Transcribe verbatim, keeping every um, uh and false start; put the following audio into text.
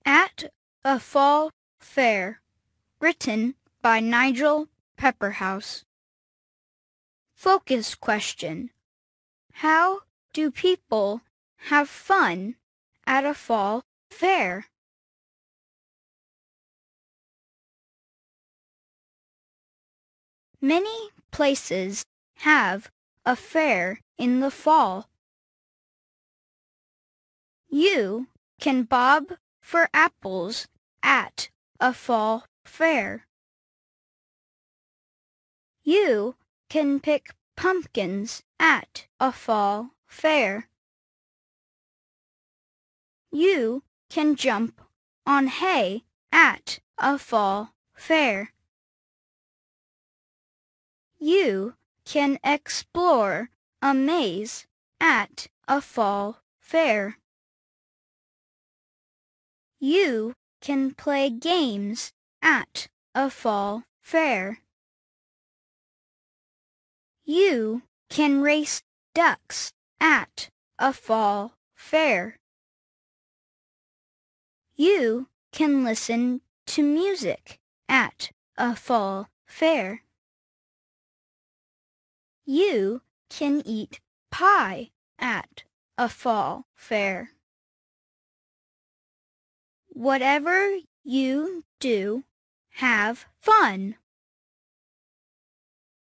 At a Fall Fair, written by Nigel Pepperhouse. Focus question: how do people have fun at a fall fair? Many places have a fair in the fall. You can bob for apples at a fall fair. You can pick pumpkins at a fall fair. You can jump on hay at a fall fair. You can explore a maze at a fall fair. You can play games at a fall fair. You can race ducks at a fall fair. You can listen to music at a fall fair. You can eat pie at a fall fair. Whatever you do, have fun.